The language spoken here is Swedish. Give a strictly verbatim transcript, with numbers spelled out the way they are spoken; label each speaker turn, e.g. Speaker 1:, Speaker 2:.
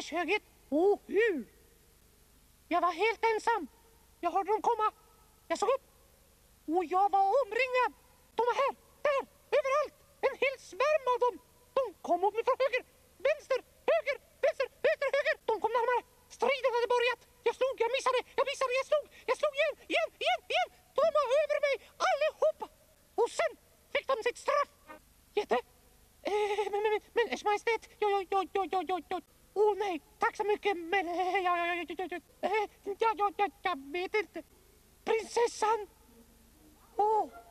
Speaker 1: köket. Och hur? Jag var helt ensam. Jag hörde dem komma. Jag såg upp. Och jag var omringad. De var här, där, överallt. En hel svärm av dem. De kom mot mig från höger, vänster, höger, vänster, vänster, höger. De kom närmare. Striden hade börjat. Jag slog, jag missade, jag missade, jag slog. Jag slog igen, igen, igen, igen. De var över mig, allihopa. Och sen fick de sitt straff. Jätte. Eh, men, men, men, Ers Majestät. Jo, jo, jo, jo, jo, jo, jo. Åh oh, nej, tack så mycket. Men, eh, ja, ja, ja, ja, ja, ja, ja, ja, ja, jag vet inte. Prinsessan. Åh, oh,